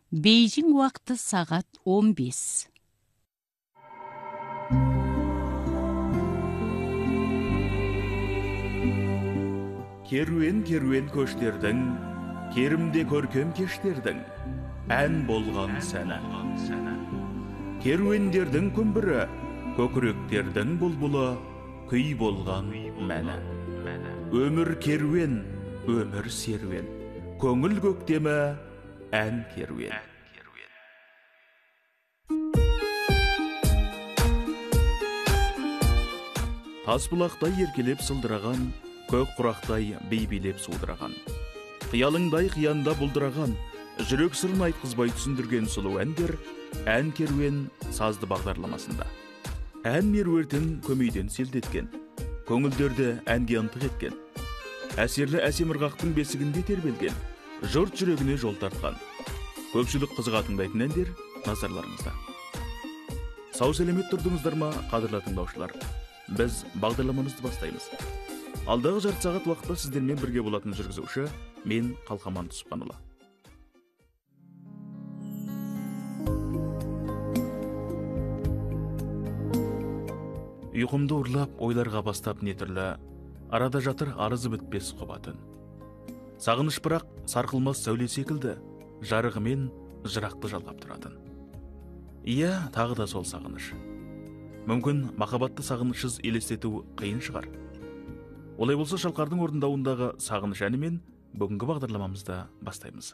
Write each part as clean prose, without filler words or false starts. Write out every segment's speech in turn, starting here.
Бейжің уақыты сағат 15. Керуен көштердің, керімде көркем кештердің, ән болған сәні. Керуендердің күмбірі, көкіректердің бұлбұлы, күй болған мәні. Өмір керуен, өмір серуен, көңіл көктемі, ән керуен. Тасбұлақтай еркелеп сылдыраған, көк құрақтай бейбелеп судыраған. Қиялыңдай қиянда бұлдыраған, жүрек сырын айтқызбай түсіндірген сұлу әндер ән керуен сазды бағдарламасында. Ән меруертін көмейден селдеткен, көңілдерді әнге ынтық еткен, әсерлі әсем ырғақтың бесігінде тербелген, жұрт жүрегіне жол тартқан. Көпшілік қызыға тыңдайтын әндер назарларыңызда. Сау сәлемет тұрдыңыздар ма, қадірлі тыңдаушылар? Біз бағдарламамызды бастаймыз. Алдағы жарты сағат уақытта сіздермен бірге болатын жүргізуші мен Қалқаман Түсіпханұлы. Ұйқымды ұрлап, ойларға бастап не түрлі, арада жатыр арызы бітпес қобатын. Сағыныш бірақ сарқылмас сәуле секілді, жарығымен жырақты жалғап тұратын. Иә, тағы да сол сағыныш. Мүмкін махаббатты сағынышсыз елестету қиын шығар. Олай болса Шалқардың орындауындағы сағыныш әнімен бүгінгі бағдарламамызды бастаймыз.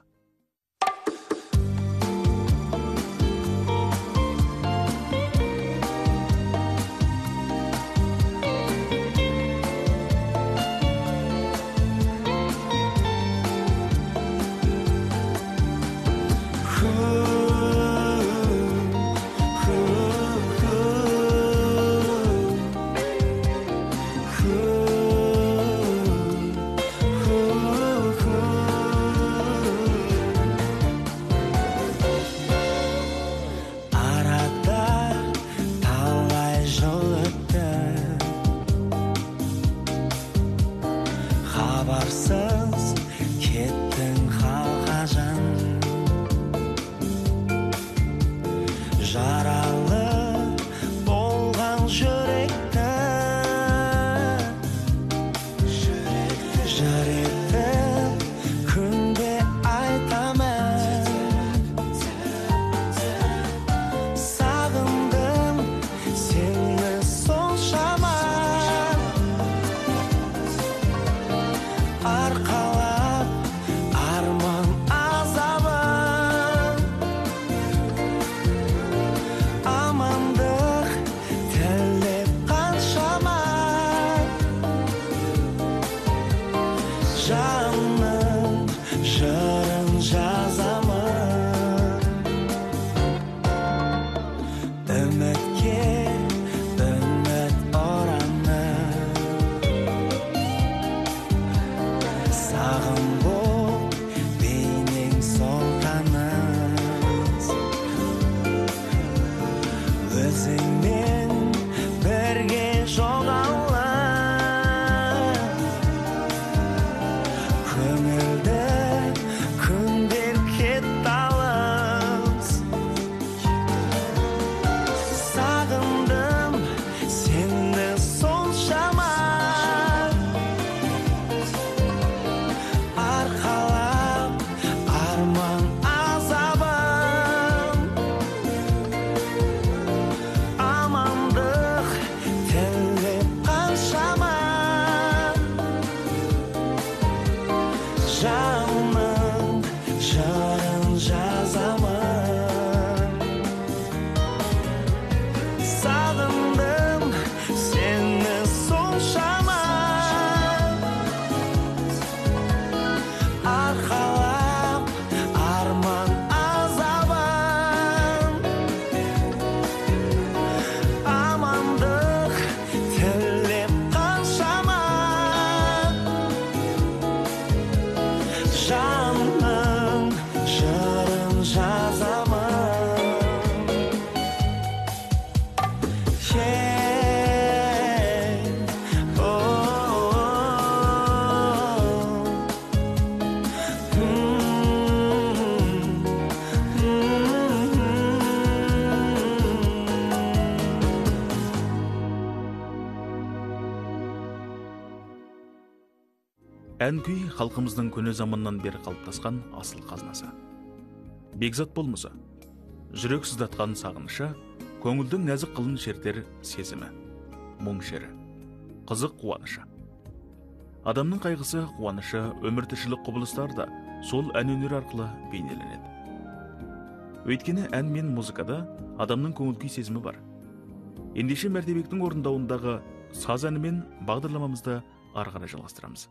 Ән күй халқымыздың көне заманнан бері қалыптасқан асыл қазынасы. Бекзат болмысы, жүрек сыздатқан сағынышы, көңілдің нәзік қылын шертер сезімі, мұң шері, қызық қуанышы. Адамның қайғысы, қуанышы, өмір тіршілік құбылыстары да сол ән өнер арқылы бейнеленеді. Өйткені ән мен музыкада адамның көңіл күй сезімі бар. Ендеше Мәртебектің орындауындағы саз әнімен бағдарламамызды ары қарай жалғастырамыз.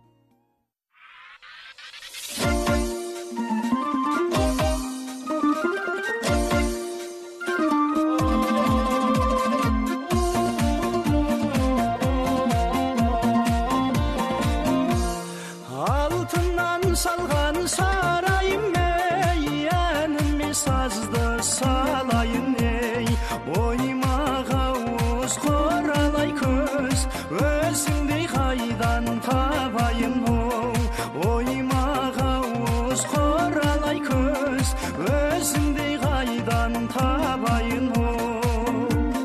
Алтыннан салған сарайым ей, әніме сазды салайын ей, оймаға уыз қоралай көз, өзіңдей қайдан табайын оу, оймаға уыз қоралай көз, өзіңдей қайдан табайын оу.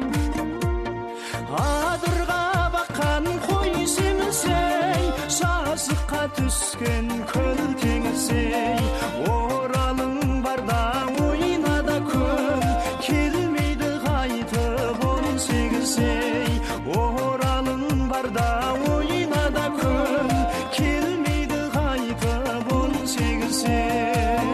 Адырға баққан қой семізей, жазыққа түскен көл теңізей, оралың барда ойнада күн, келмейді қайтып 18-ей, оралың барда ойнада күн, келмейді қайтып 18-ей.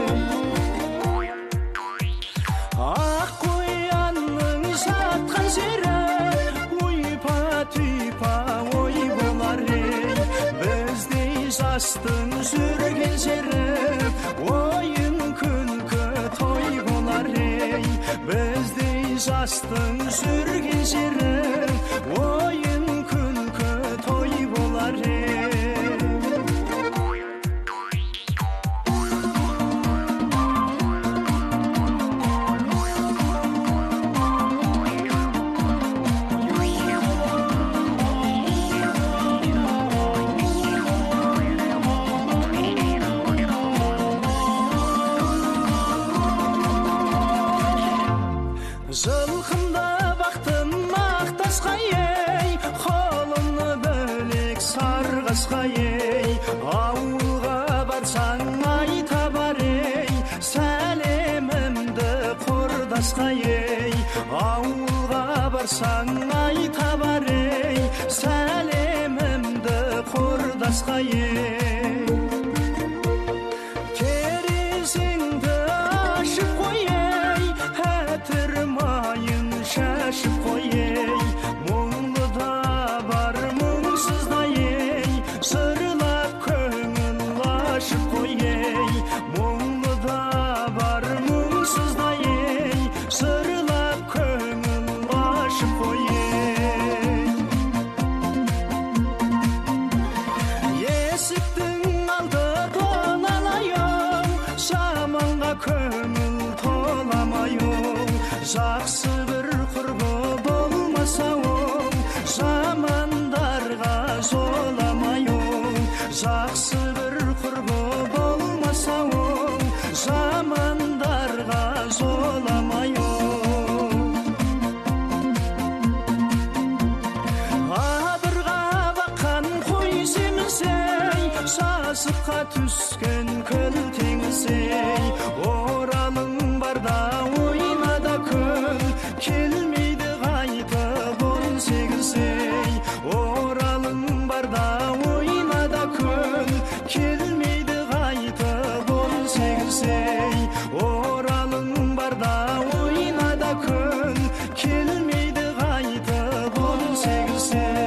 Ақ қоянның жатқан жері, ұйпа-түйпа ой болар ей, біздей жастың жүрген жері, ойын күлкі той болар ей, біздей жастың жүрген жері, ойын күлкі той болар ей. Жылқымда бақтым мақтасқа ей, қолымны бөлек сарғасқа ей, ауылға барсаң айта бар ей, сәлемімді құрдасқа ей, ауылға барсаң айта бар ей, сәлемімді құрдасқа ей. Терезеңді ашып қойей, әтірмайын шашып қойей, мұңлы да бар мұңсыз да ей, жырлап көңіл ашып қойей, мұңлы да бар мұңсыз да ей, жырлап көңіл ашып қойей. Есіктің алды тоналайын, жаманға көңіл толамайын, жақсы бір құрбы болмаса оң, жамандарға жоламайын, жақсы бір құрбы болмаса оң, жамандарға жоламайын. Адырға баққан қой семізей, жазыққа түскен көл теңізей, оралың барда ойнада күн, келмейді қайтып 18-ей, оралың барда ойнада күн, келмейді қайтып 18-ей, оралың барда ойнада күн, келмейді қайтып 18-ей.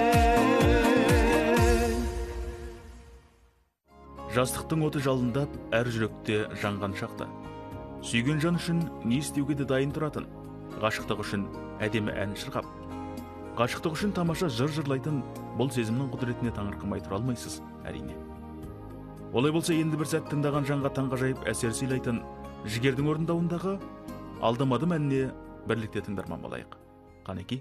Жастықтың оты жалындап, әр жүректе жанған шақта. Сүйген жан үшін не істеуге де дайын тұратын, ғашықтық үшін әдемі ән шырқап, ғашықтық үшін тамаша жыр жырлайтын бұл сезімнің құдіретіне таңырқамай тұра алмайсыз, әрине. Олай болса, енді бір сәт тыңдаған жанға таңғажайып әсер сыйлайтын жігердің орындауындағы «Алдамадым» әніне бірлікте тыңдарман болайық. Қанеки?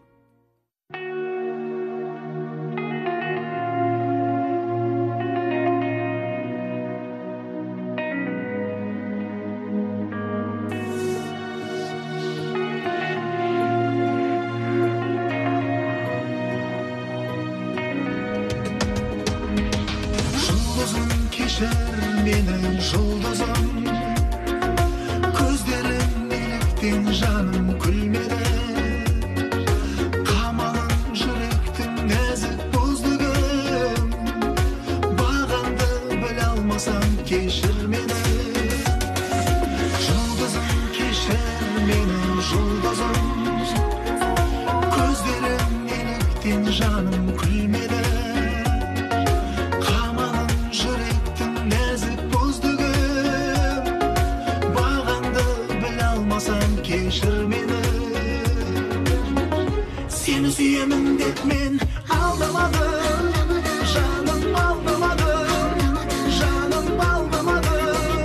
жұлдызым кешір мені жұлдызым көздерің неліктен жаным күлмеді қамалың жүректің нәзік боздығым бағанды біле алмасам кешір мені жұлдызым кешір мені жұлдызым көздерің неліктен жаным күлмеді кешір мені сені сүйемін деп мен алдамадым жаным алдамадым жаным алдамадым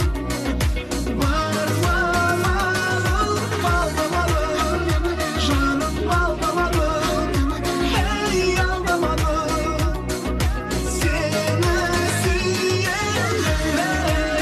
бармадым алдамадым жаным алдамадым ей алдамадым сені сүйемін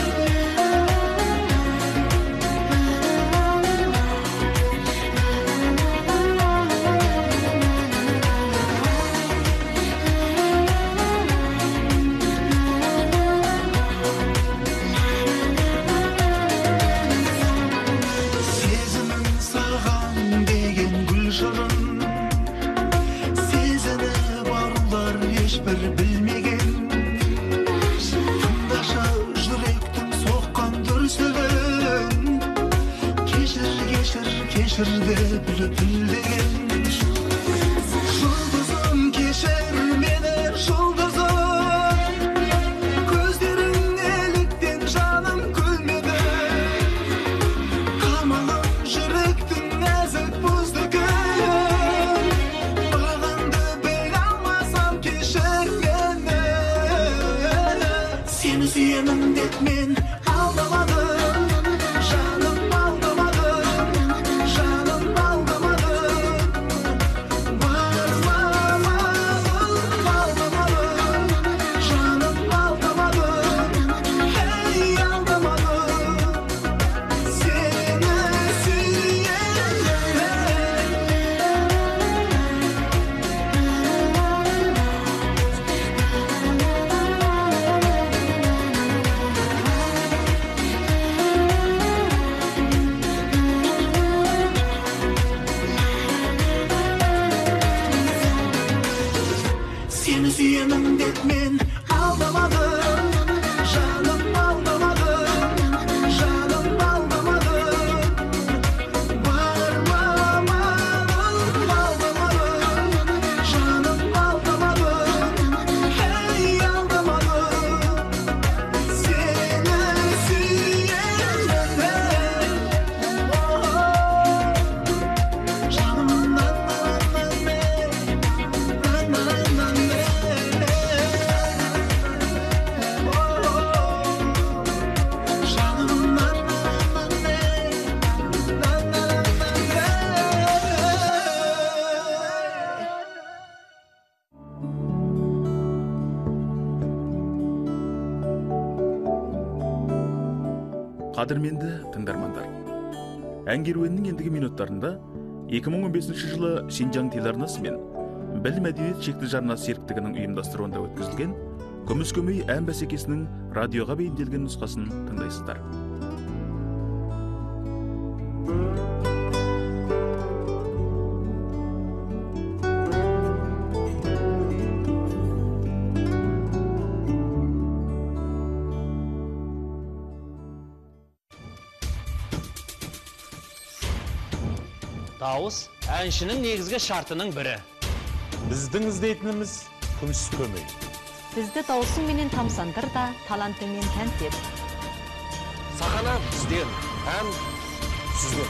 сезініп арулар ешбір білмеген тыңдашы жүректің соққан дүрсілін кешір кешір кешір деп лүпілдеген жұлдызым кешір мені жұлдызым көздерің неліктен жаным күлмеді қамалым жүректің нәзік боздығым бағанды біле алмасам кешір мені сені сүйемін деп мен алдамадым жаным алдамадым жаным алдамадым бармадым алдамадым жаным алдамадым ей алдамадым сені сені сүйемін деп мен алдамадым жаным алдамадым жаным алдамадым бармадым алдамадым жаным алдамадым ей алдамадым сені сүйемін жанымнан Қадірменді тыңдармандар, ән керуенінің ендігі минуттарында 2015 жылы Шинжаң телеарнасы мен Білім мәдениет шекті жарнасы серіктігінің ұйымдастыруында өткізілген Күміс көмей ән бәсекесінің радиоға бейімделген нұсқасын тыңдайсыздар. Дауыс әншінің негізгі шартының бірі. Біздің іздейтініміз күміс көмей. Бізді дауысың менен тамсандыр да, талантыңмен тәнтер. Сахана бізден, ән сізден.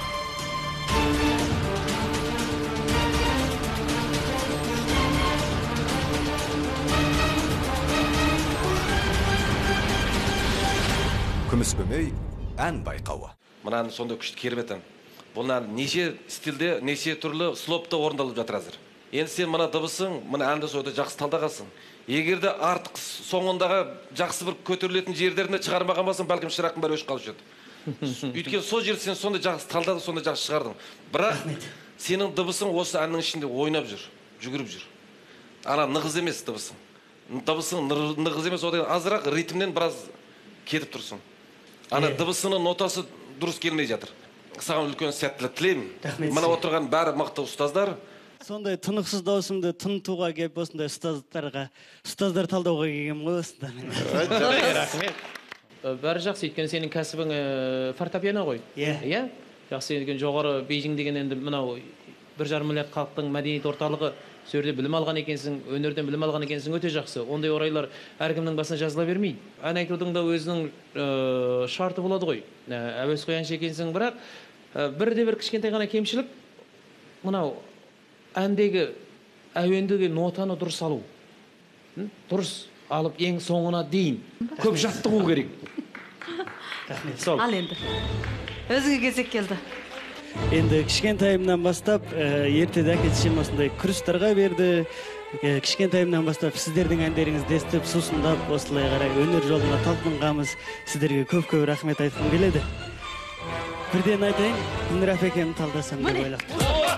Күміс көмей ән байқауы. Мұнан сонда күшті кербетін. Бұнан неше стилде, неше түрлі слопта орындалып жатыр әзір. Енді сен мұна дыбысың, мұна әнді сойда жақсы талдағасың. Егерде артық соңындағы жақсы бір көтерілетін жерлеріне шығармаған басың, бәлкім шырақын бәрі өшіп қалып жүрді. Өйткені сол жерді сен сонда жақсы талдады, сонда жақсы шығардың. Бірақ сенің дыбысың осы әннің ішінде ойнап жүр, жүгіріп жүр. Ана нығыз емес дыбысың. дыбысың нығыз емес, одан азырақ ритмнен біраз кетіп тұрсың. Ана дыбысының нотасы дұрыс келмей жатыр. Саған үлкен сәттілік тілеймін. Мына отырған бәрі мықты ұстаздар. Сондай тұнықсыз даусымды тынытуға келіп, осындай ұстаздар талдауға келгем ғой осында. Рахмет. Бәрі жақсы, өйткені сенің кәсібің фортепиано ғой. Иә? Жақсы, екен жоғары Бейжің деген енді мынау 1,5 миллиард халықтың мәдениет орталығы, сол жерде білім алған екенсің, өнерден білім алған екенсің, өте жақсы. Ондай орайлар әркімнің басына жазыла бермейді. Ән айтудың да өзінің шарты болады ғой. Әуесқой әнші екенсің, бірақ бірде-бір кішкентай ғана кемшілік, мынау әндегі әуендегі нотаны дұрыс алу. Дұрыс алып ең соңына дейін көп жаттығу керек. Сол. Ал енді. Өзіңе кезек келді. Енді кішкентайымнан бастап, ертеде әке-шешем осындай курстарға берді. Кішкентайымнан бастап сіздердің әндеріңізді естіп, сусындап, осылай қарай өнер жолына талпынғанбыз. Сіздерге көп-көп рахмет айтқым келеді. Бірден айтайын, Гүлнұр апекемді талдасам деп ойлап.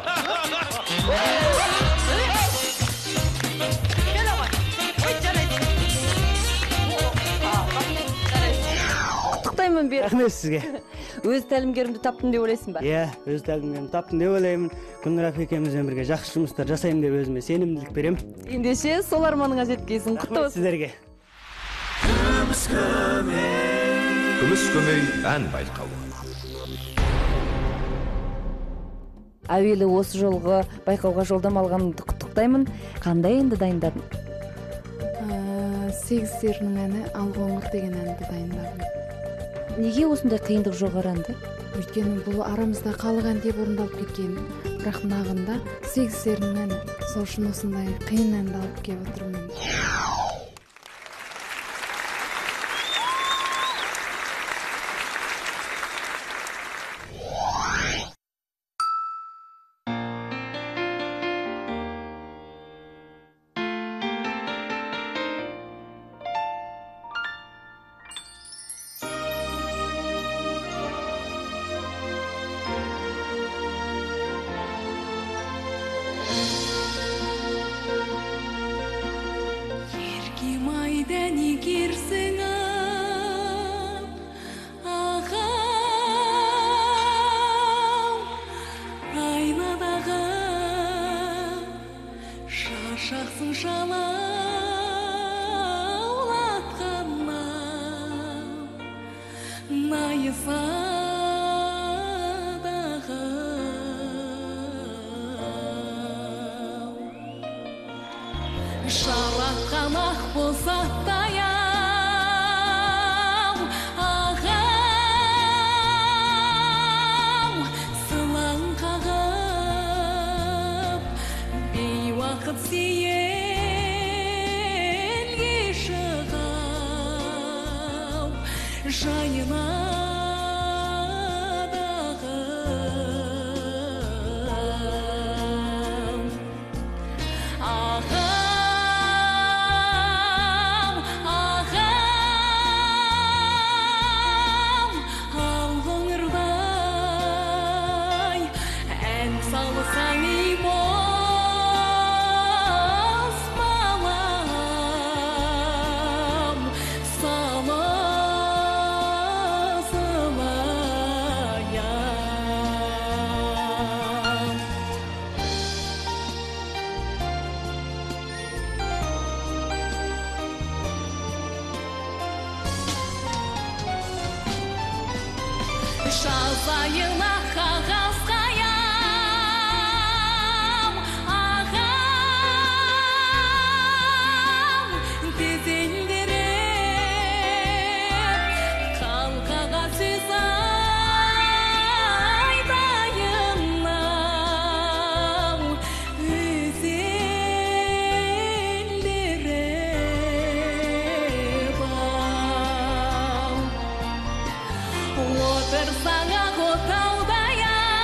Құттықтаймын бері. Рахмет сізге. Өз тәлімгерімді таптым деп ойлайсың ба? Иә, өз тәлімгерімді таптым деп ойлаймын. Гүлнұр апекемізбен бірге жақсы жұмыстар жасаймын деп өзіме сенімділік беремін. Ендеше сол арманыңа жеткейсің. Құтты болсын. Сіздерге. Күміс көмей ән байқауы. Әуелі осы жолғы байқауға жолдама алғанымды құттықтаймын. Қандай әнді дайындадың? Сегіздерінің әні Алғоңыр деген әнді дайындадым. Неге осындай қиындық жоғаранды? Өйткені бұл арамызда халық ән деп орындалып кеткен. Бірақ нағында сегіздерінің әні. Сол үшін осындай қиын әнді алып келіп отырмын. Жазайына қағазға ағам тезелдеріп қалқаға сөз айтайынам өз елдеріп отырсаң ақ отаудай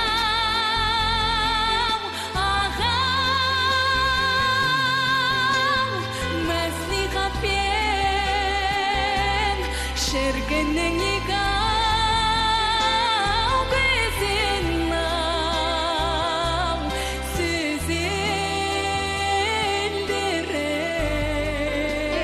ағам мәслихатпен шіркіннің екі ау көзінам сөз елдеріп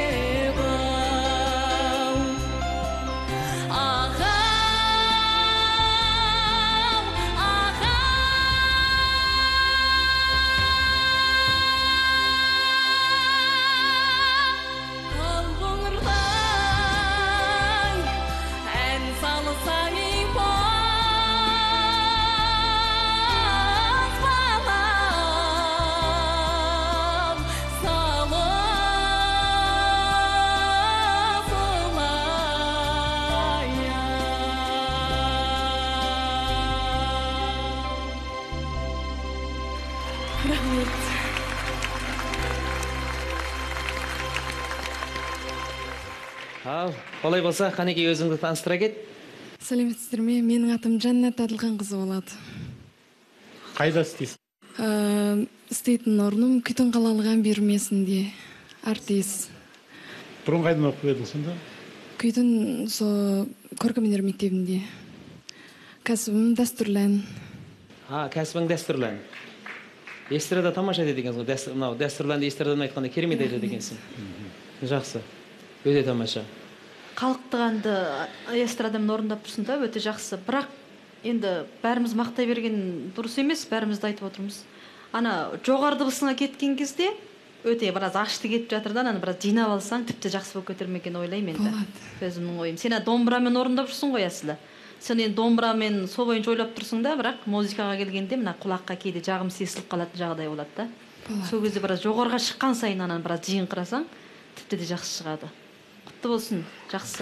Ал, қалай болса, Қанеке өзіңді таныстыра кет. Сәлеметсіздер ме? Менің атым Жаннат Адылханқызы болады. Қайда істейсіз? Істейтін орным Күтін қалалық ән бермесінде артист. Бұрын қайдан оқып едің сонда? Күтін көркемөнер мектебінде. Кәсібім дәстүрлі ән. Кәсібің дәстүрлі ән. Эстрада тамаша айтады екенсің. Дәстүрлі әнді эстрададан айтқанда керемет айтады екенсің. Жақсы. Өте тамаша. Халықтық әнді эстрадамен орындап тұрсың да, өте жақсы. Бірақ енді бәріміз мақтай берген дұрыс емес, бәрімізді айтып отырмыз. Ана жоғары дыбысыңа кеткен кезде өте біраз ашты кетіп жатыр да, аны біраз жинап алсаң, тіпті жақсы болып кетер ме екен ойлаймын енді. Өзімнің ойым. Сен домбырамен орындап жүрсің ғой әсілі. Сен енді домбырамен сол бойынша ойлап тұрсың да, бірақ музыкаға келгенде мына құлаққа кейде жағым сезіліп қалатын жағдай болады да. Сол кезде біраз жоғарыға шыққан сайын ананы біраз жиынқырасаң, тіпті де жақсы шығады. Құтты болсын, жақсы.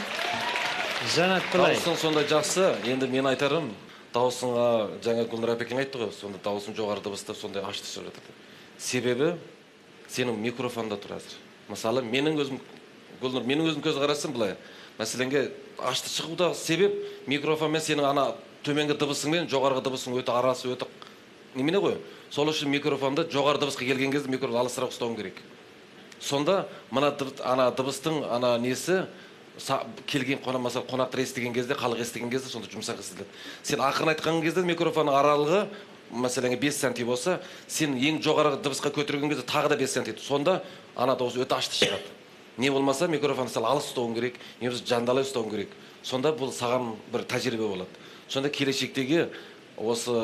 Жанат былай. Дауысың сонда жақсы. Енді мен айтарым, дауысыңа жаңа Гүлнұр апекең айтты ғой, сонда дауысың жоғары дыбысты сондай ашты шығып жатыр. Себебі сенің микрофонда тұр әзір. Мысалы, менің өзім көз қарасым былай. Мәселенге ашты шығуда себеп микрофонмен сенің ана төменгі дыбысың мен жоғарғы дыбысың өте арасы өте немене ғой. Сол үшін микрофонда жоғары дыбысқа келген кезде микрофон алысырақ ұстауың керек. Сонда мына ана дыбыстың ана несі келген қонақтар естіген кезде, халық естіген кезде сонда жұмсақ естіледі. Сен ақырын айтқан кезде микрофонның аралығы мәселенге 5 санти болса, сен ең жоғары дыбысқа көтерген кезде тағы да 5 санти. Сонда ана дауыс өте ашты шығады. Не болмаса микрофонды сәл алыс ұстауың керек, немесе жандалай ұстауың керек. Сонда бұл саған бір тәжірибе болады. Сонда келешектегі осы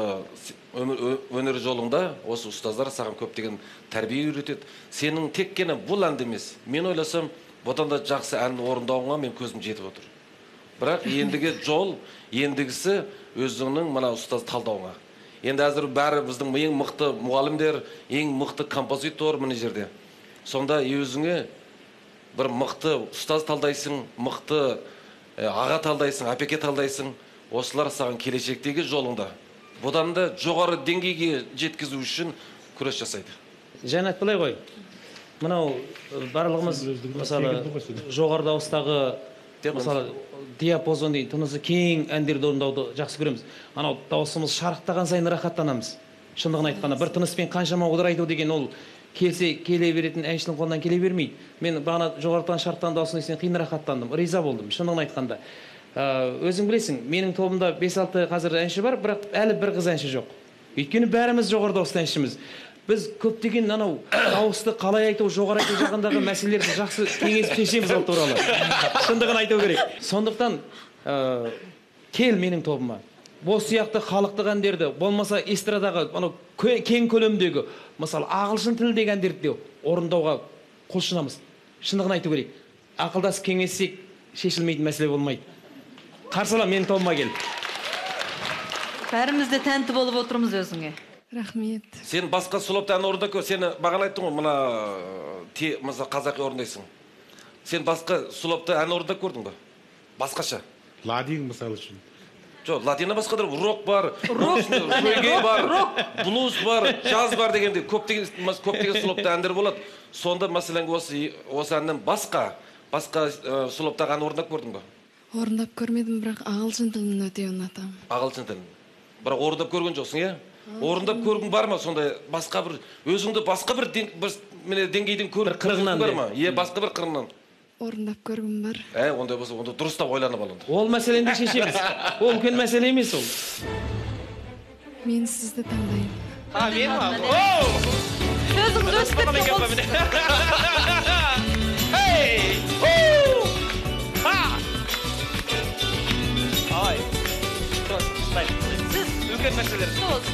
өнер жолыңда осы ұстаздар саған көптеген тәрбие үйретеді. Сенің тек қана бұл әнді емес. Мен ойласам, бұдан да жақсы ән орындауыңа мен көзім жетіп отыр. Бірақ ендігі жол, ендігісі өзіңнің мына ұстаз талдауыңа. Енді әзір бәрі біздің ең мықты мұғалімдер, ең мықты композитор мына жерде. Сонда өзіңе бір мықты ұстаз талдайсың, мықты аға талдайсың, апеке талдайсың. Осылар саған келешектегі жолыңда бұдан да жоғары деңгейге жеткізу үшін күрес жасайды. Жанат былай ғой. Мынау барлығымыз мысалы жоғары дауыстағы мысалы диапазон дейін тынысы кең әндерді орындауды жақсы көреміз. Анау дауысымыз шарықтаған сайын рахаттанамыз. Шындығын айтқанда бір тыныспен қаншама удар айту деген ол келе беретін әншінің қолынан келе бермейді. Мен бағана жоғарыдан шарықтаған дауысын естіген қиын рахаттандым, риза болдым. Шындығын айтқанда. Өзің білесің, менің тобымда 5-6 қазір әнші бар, бірақ әлі бір қыз әнші жоқ. Өйткені бәріміз жоғары дауысты әншіміз. Біз көптеген анау дауысты қалай айту, жоғары айту жағындағы мәселелерді жақсы кеңесіп шешеміз ол туралы. Шындығын айту керек. Сондықтан кел менің тобыма. Бұл сияқты халықтық әндерді, болмаса эстрадаға анау кең көлемдегі, мысалы ағылшын тіліндегі әндерді орындауға құлшынамыз. Шындығын айту керек. Ақылдасып кеңессек шешілмейтін мәселе болмайды. Қарсыла мен тобыма кел. Бәріміз де тәнті болып отырмыз өзіңе. Рахмет. Сен басқа сұлапты ән орындап көр. Сені бағана айттың ғой, мына қазақи орындайсың. Сен басқа сұлапты ән орындап көрдің бе? Басқаша. Ладин мысалы үшін. Жоқ, ладина басқаdır. Рок бар, регги бар, блуз бар, джаз бар дегенде көптеген сұлапты әндер болады. Сонда мәселен осы әннен басқа сұлаптағы ән орындап көрдің бе? Орындап көрмедім, бірақ ағылшын тілін өте ұнатамын. Ағылшын тілін. Бірақ орындап көрген жоқсың, иә? Орындап көргің бар ма? Сондай басқа бір өзіңді басқа бір деңгейден көріп қырғынан бар ма? Иә, басқа бір қырғынан. Орындап көргім бар. Ондай болса, онда дұрыстап ойланып ал. Ол мәселені шешеміз. Ол үлкен мәселе емес ол. Мен сізді таңдаймын. Мен ма? Сөзіңіз өстіп болсын. Сіз үлкен мәселелер.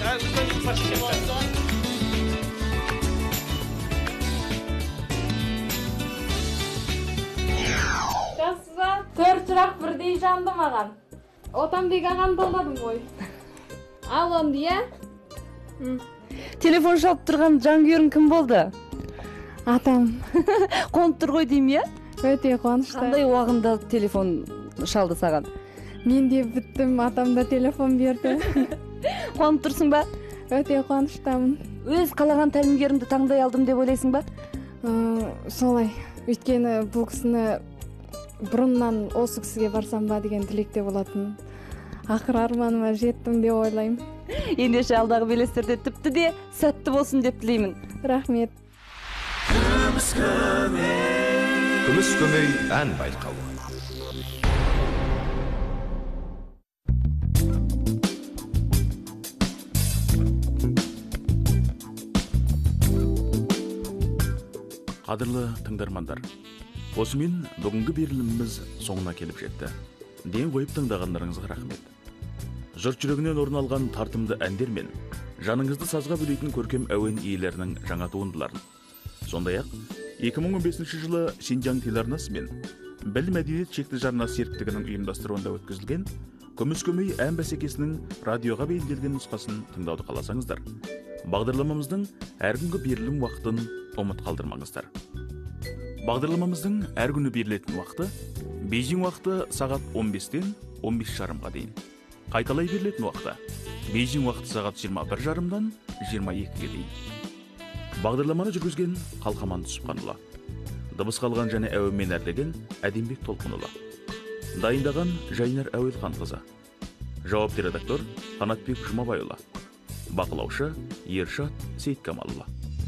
Жақсыға 4 сұрақ бірдей жанды маған. Отамбек ағам толдадым ғой. Ал онды, иә? Телефон шалып тұрған жанкүйерің кім болды? Атам. Қонып тұр ғой дейм, иә? Өте қуанышты. Қандай уағында телефон шалды саған? Мен де біттім, атам да телефон берді. Қуанып тұрсың ба? Өте қуаныштамын. Өз қалаған тәлімгерімді таңдай алдым деп ойлайсың ба? Солай. Өйткені бұл кісіні Бұрыннан осы кісіге барсам ба деген тілекте болатын. Ақыр арманыма жеттім деп ойлаймын. Ендеше алдағы белестерде тіпті де сәтті болсын деп тілеймін. Рахмет. Күміс көмей ән байқауы. Қадірлі тыңдармандар, осымен бүгінгі беріліміміз соңына келіп жетті. Ден қойып тыңдағандарыңызға рахмет. Жұрт жүрегінен орын алған тартымды әндер мен жаныңызды сазға бөлейтін көркем әуен иелерінің жаңа туындыларын. Сондай-ақ 2015 жылы Шинжаң телеарнасы мен Біл мәдениет шекті жарнама серіктестігінің ұйымдастыруында өткізілген Күміс көмей ән бәсекесінің радиоға бейімделген нұсқасын тыңдауды қаласаңыздар, бағдарламамыздың әр күнгі берілім уақытын ұмыт қалдырмаңыздар. Бағдарламамыздың әр күні берілетін уақыты Бейжің уақыты сағат 15-тен 15:30-ға дейін. Қайталай берілетін уақыты Бейжің уақыты сағат 21:30-дан 22-ге дейін. Бағдарламаны жүргізген Қалқаман Түсіпханұлы, дыбыс қалған және әуенмен әрлеген Әдембек Толқынұлы, дайындаған Жайнар Әуелханқызы, жауапты редактор Қанатбек Жұмабайұлы, бақылаушы Ершат Сейткамалұлы.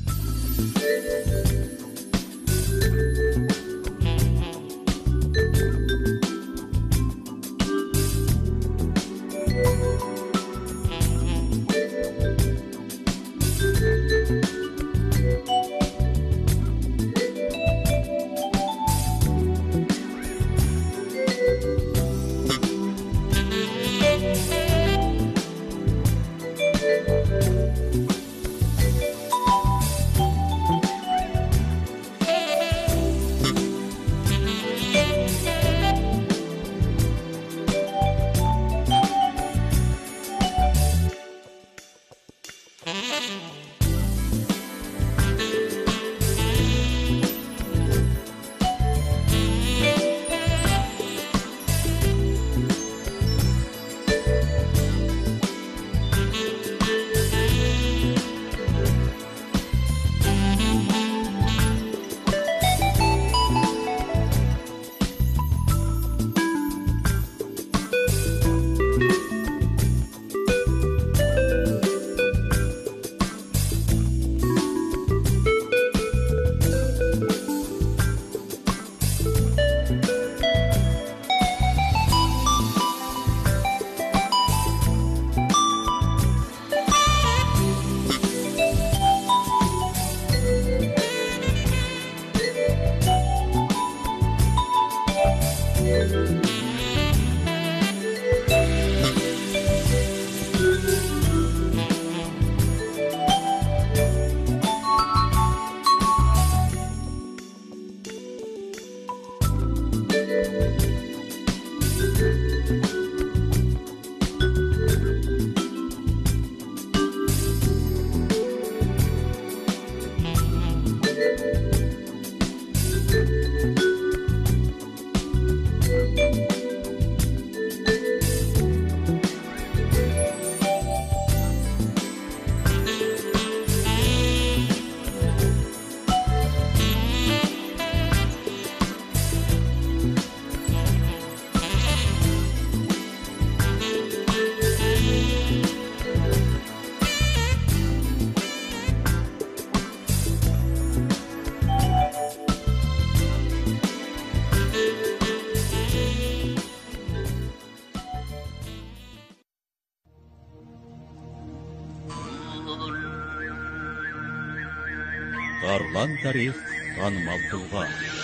Арлан тарих танымал тұлға.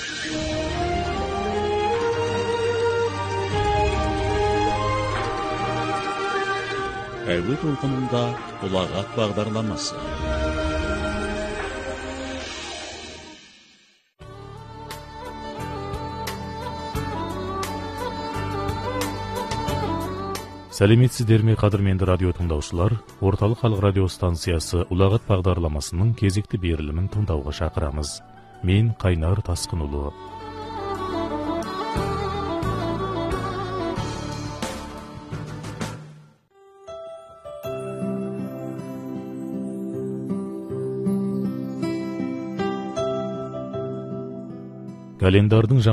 Әуе толқынында ұлағат бағдарламасы. Сәлеметсіздер ме, қадірменді радио тыңдаушылар? Орталық халық радио станциясы ұлағат бағдарламасының кезекті берілімін тыңдауға шақырамыз. Мен Қайнар Тасқынұлы. Календардың